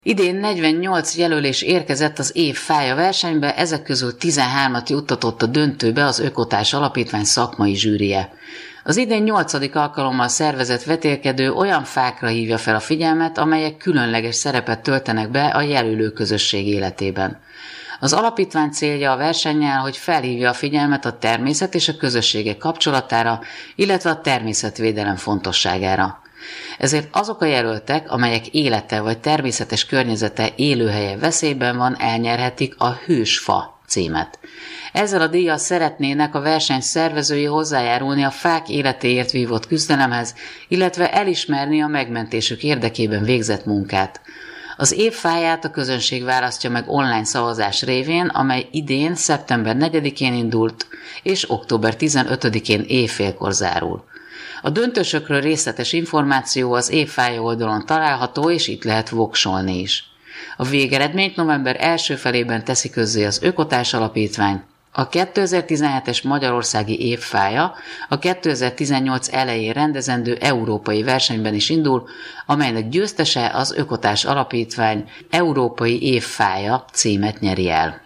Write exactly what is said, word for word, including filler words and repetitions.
Idén negyvennyolc jelölés érkezett az év fája versenybe, ezek közül tizenhármat juttatott a döntőbe az Ökotárs Alapítvány szakmai zsűrije. Az idén nyolcadik alkalommal szervezett vetélkedő olyan fákra hívja fel a figyelmet, amelyek különleges szerepet töltenek be a jelölő közösség életében. Az alapítvány célja a versennyel, hogy felhívja a figyelmet a természet és a közösségek kapcsolatára, illetve a természetvédelem fontosságára. Ezért azok a jelöltek, amelyek élete vagy természetes környezete élőhelye veszélyben van, elnyerhetik a Hősfa címet. Ezzel a díjjal szeretnének a verseny szervezői hozzájárulni a fák életéért vívott küzdelemhez, illetve elismerni a megmentésük érdekében végzett munkát. Az év fáját a közönség választja meg online szavazás révén, amely idén szeptember negyedikén indult, és október tizenötödikén éjfélkor zárul. A döntősökről részletes információ az évfája oldalon található, és itt lehet voksolni is. A végeredményt november első felében teszi közzé az Ökotárs Alapítvány. A kétezer-tizenhetes Magyarországi évfája a kétezer-tizennyolc elején rendezendő európai versenyben is indul, amelynek győztese az Ökotárs Alapítvány Európai Évfája címet nyeri el.